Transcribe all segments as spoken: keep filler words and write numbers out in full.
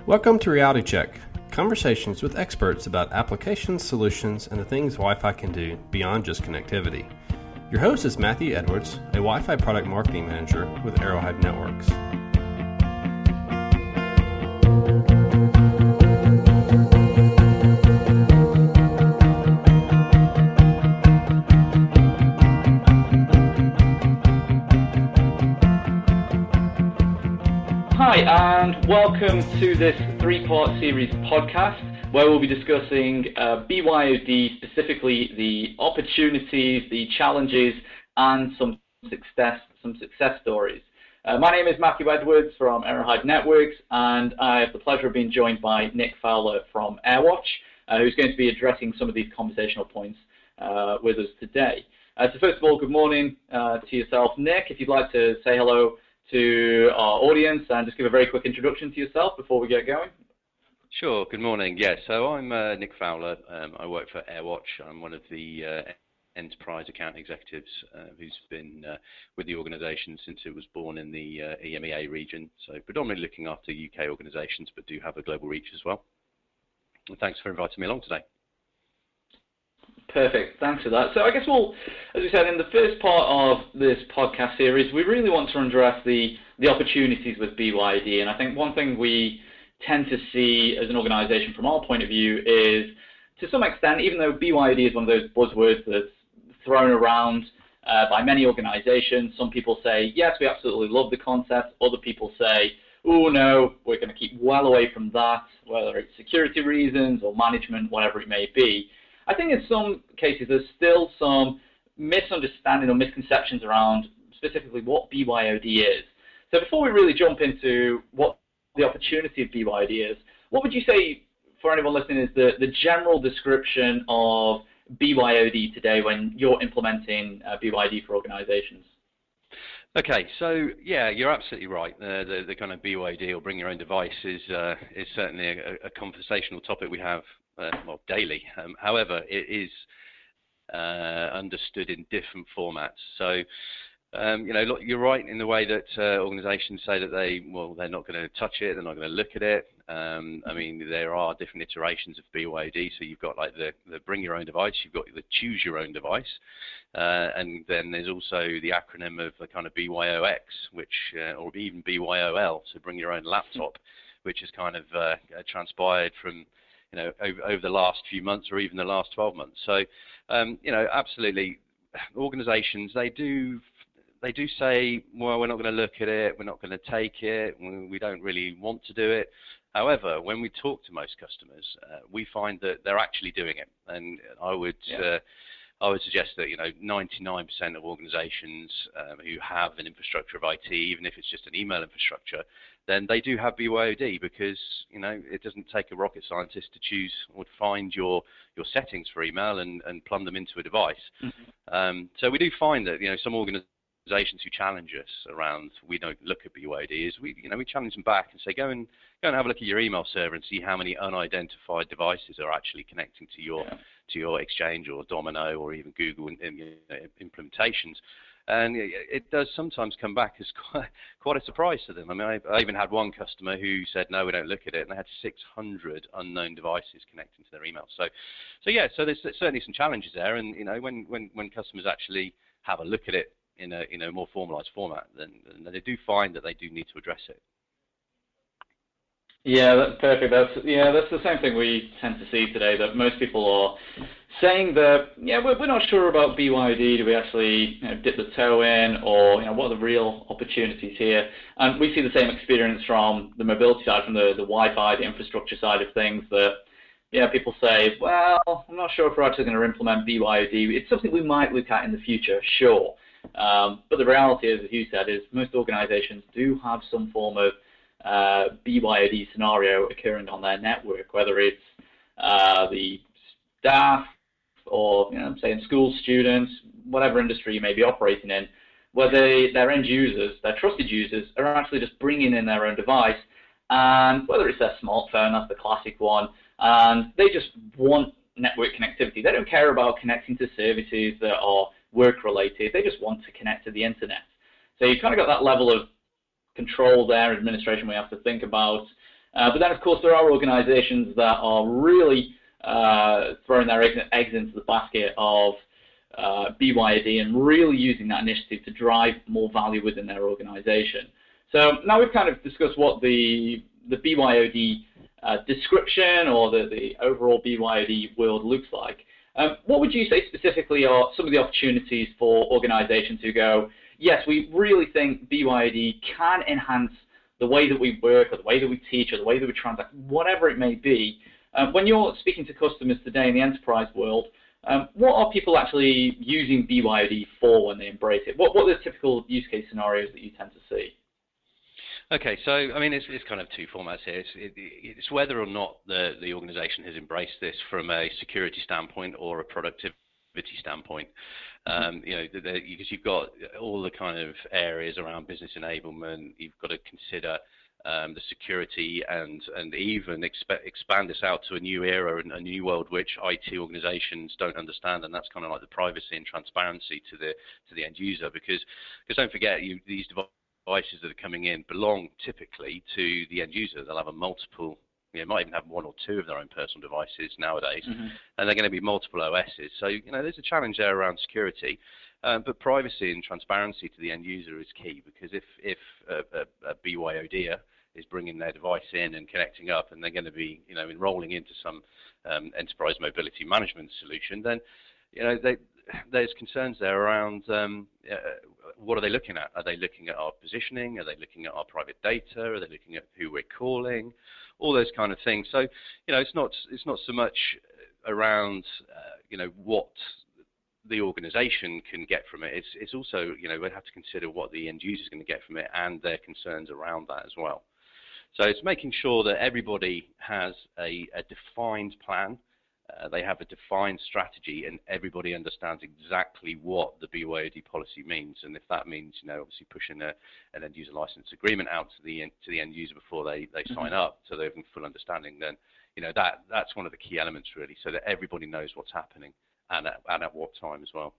Welcome to Reality Check, conversations with experts about applications, solutions, and the things Wi-Fi can do beyond just connectivity. Your host is Matthew Edwards, a Wi-Fi product marketing manager with Arrowhead Networks. Hi, and welcome to this three-part series podcast where we'll be discussing uh, B Y O D, specifically the opportunities, the challenges, and some success, some success stories. Uh, my name is Matthew Edwards from Arrowhead Networks, and I have the pleasure of being joined by Nick Fowler from AirWatch, uh, who's going to be addressing some of these conversational points uh, with us today. Uh, so first of all, good morning uh, to yourself, Nick. If you'd like to say hello to our audience and just give a very quick introduction to yourself before we get going. Sure, good morning. Yeah, so I'm uh, Nick Fowler. Um, I work for AirWatch. I'm one of the uh, enterprise account executives uh, who's been uh, with the organisation since it was born in the uh, E M E A region, so predominantly looking after U K organisations, but do have a global reach as well. And thanks for inviting me along today. Perfect, thanks for that. So I guess we'll, as we said, in the first part of this podcast series, we really want to address the, the opportunities with B Y O D. And I think one thing we tend to see as an organization from our point of view is, to some extent, even though B Y O D is one of those buzzwords that's thrown around uh, by many organizations, some people say, yes, we absolutely love the concept. Other people say, oh, no, we're going to keep well away from that, whether it's security reasons or management, whatever it may be. I think in some cases there's still some misunderstanding or misconceptions around specifically what B Y O D is. So before we really jump into what the opportunity of B Y O D is, what would you say, for anyone listening, is the, the general description of B Y O D today when you're implementing uh, B Y O D for organizations? Okay, so yeah, you're absolutely right. Uh, the, the kind of B Y O D, or bring your own device, is, uh, is certainly a, a conversational topic we have Uh, well, daily. Um, however, it is uh, understood in different formats. So, um, you know, look, you're right in the way that uh, organisations say that they, well, they're not going to touch it, they're not going to look at it. Um, I mean, there are different iterations of B Y O D. So you've got like the, the bring your own device, you've got the choose your own device, uh, and then there's also the acronym of the kind of B Y O X, which, uh, or even B Y O L, so bring your own laptop, which has kind of uh, transpired from you know, over, over the last few months or even the last twelve months. So, um, you know, absolutely, organizations, they do they do say, well, we're not going to look at it, we're not going to take it, we don't really want to do it. However, when we talk to most customers, uh, we find that they're actually doing it. And I would yeah. uh, I would suggest that, you know, ninety-nine percent of organizations um, who have an infrastructure of I T, even if it's just an email infrastructure, then they do have B Y O D, because, you know, it doesn't take a rocket scientist to choose or to find your, your settings for email and, and plumb them into a device. Mm-hmm. Um, so we do find that, you know, some organizations who challenge us around, we don't look at B Y O D, is we, you know, we challenge them back and say, go and go and have a look at your email server and see how many unidentified devices are actually connecting to your yeah. to your Exchange or Domino or even Google in, in, you know, implementations. And it, it does sometimes come back as quite, quite a surprise to them. I mean, I, I even had one customer who said, no, we don't look at it, and they had six hundred unknown devices connecting to their email. So, so yeah, so there's certainly some challenges there. And, you know, when, when, when customers actually have a look at it in a, you know, more formalized format, then, then they do find that they do need to address it. Yeah, that's perfect. That's yeah, that's the same thing we tend to see today. That most people are saying that yeah, we're, we're not sure about B Y O D. Do we actually you know, dip the toe in, or you know, what are the real opportunities here? And we see the same experience from the mobility side, from the, the Wi-Fi, the infrastructure side of things. That yeah, people say, well, I'm not sure if we're actually going to implement B Y O D. It's something we might look at in the future, sure. Um, but the reality is, as you said, is most organizations do have some form of uh, B Y O D scenario occurring on their network, whether it's uh, the staff or, you know, saying school students, whatever industry you may be operating in, where they, their end users, their trusted users, are actually just bringing in their own device, and whether it's their smartphone, that's the classic one, and they just want network connectivity. They don't care about connecting to services that are work-related. They just want to connect to the internet. So you've kind of got that level of control there, administration we have to think about. Uh, but then, of course, there are organizations that are really uh, throwing their eggs, eggs into the basket of uh, B Y O D and really using that initiative to drive more value within their organization. So now we've kind of discussed what the, the B Y O D uh, description or the, the overall B Y O D world looks like. Um, what would you say specifically are some of the opportunities for organizations who go, yes, we really think B Y O D can enhance the way that we work or the way that we teach or the way that we transact, whatever it may be. Uh, when you're speaking to customers today in the enterprise world, um, what are people actually using B Y O D for when they embrace it? What, what are the typical use case scenarios that you tend to see? Okay, so I mean, it's, it's kind of two formats here. It's, it, it's whether or not the, the organization has embraced this from a security standpoint or a productivity standpoint. Um, you know, the, the, because you've got all the kind of areas around business enablement. You've got to consider um, the security and and even expe expand this out to a new era and a new world which I T organizations don't understand, and that's kind of like the privacy and transparency to the to the end user. Because because don't forget, you these devices devices that are coming in belong typically to the end user. They'll have a multiple, you know, might even have one or two of their own personal devices nowadays, mm-hmm. and they're going to be multiple O Ss. So, you know, there's a challenge there around security, um, but privacy and transparency to the end user is key, because if, if a, a, a B Y O D er is bringing their device in and connecting up, and they're going to be, you know, enrolling into some um, enterprise mobility management solution, then, you know, they, there's concerns there around um, uh, what are they looking at? Are they looking at our positioning? Are they looking at our private data? Are they looking at who we're calling? All those kind of things. So, you know, it's not it's not so much around uh, you know, what the organization can get from it. It's it's also, you know, we have to consider what the end user is going to get from it and their concerns around that as well. So it's making sure that everybody has a, a defined plan. Uh, they have a defined strategy, and everybody understands exactly what the B Y O D policy means. And if that means, you know, obviously pushing a, an end user license agreement out to the to the end user before they, they sign mm-hmm. up, so they have a full understanding, then, you know, that that's one of the key elements really, so that everybody knows what's happening and at, and at what time as well.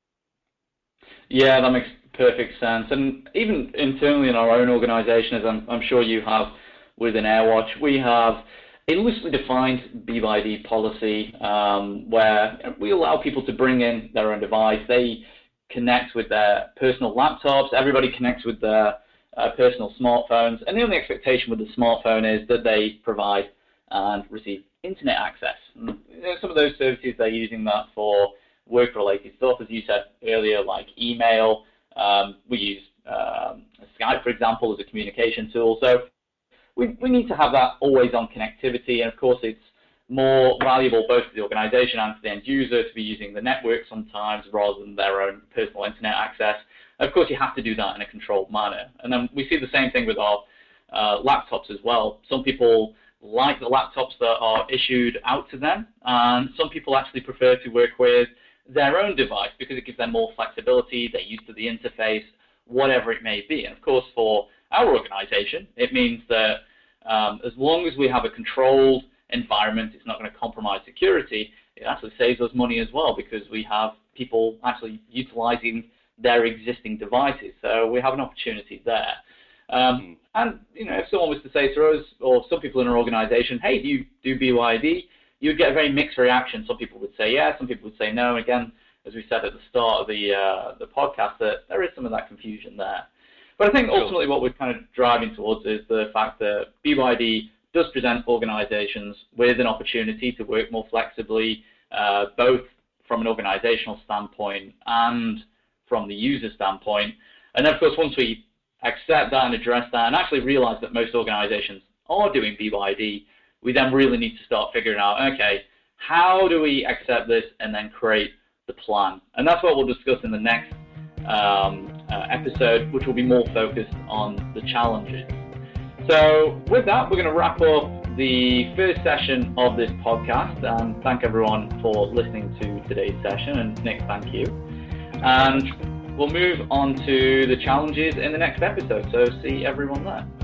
Yeah, that makes perfect sense. And even internally in our own organization, as I'm, I'm sure you have within AirWatch, we have a loosely defined B Y O D policy um, where we allow people to bring in their own device. They connect with their personal laptops. Everybody connects with their uh, personal smartphones. And the only expectation with the smartphone is that they provide and receive internet access. And, you know, some of those services, they're using that for work-related stuff, as you said earlier, like email. Um, we use um, Skype, for example, as a communication tool. So We, we need to have that always-on connectivity, and of course it's more valuable both to the organization and to the end user to be using the network sometimes rather than their own personal internet access. And of course you have to do that in a controlled manner. And then we see the same thing with our uh, laptops as well. Some people like the laptops that are issued out to them, and some people actually prefer to work with their own device because it gives them more flexibility, they're used to the interface, whatever it may be. And of course for our organization, it means that Um, as long as we have a controlled environment, it's not going to compromise security, it actually saves us money as well because we have people actually utilizing their existing devices. So we have an opportunity there. Um, and, you know, if someone was to say to us, or some people in our organization, hey, do you do B Y O D? You'd get a very mixed reaction. Some people would say yes, some people would say no. Again, as we said at the start of the, uh, the podcast, that there is some of that confusion there. But I think ultimately what we're kind of driving towards is the fact that B Y O D does present organizations with an opportunity to work more flexibly, uh, both from an organizational standpoint and from the user standpoint. And of course, once we accept that and address that and actually realize that most organizations are doing B Y O D, we then really need to start figuring out, okay, how do we accept this and then create the plan? And that's what we'll discuss in the next Um, uh, episode, which will be more focused on the challenges. So with that, we're going to wrap up the first session of this podcast, and thank everyone for listening to today's session, and Nick, thank you. And we'll move on to the challenges in the next episode, so see everyone there.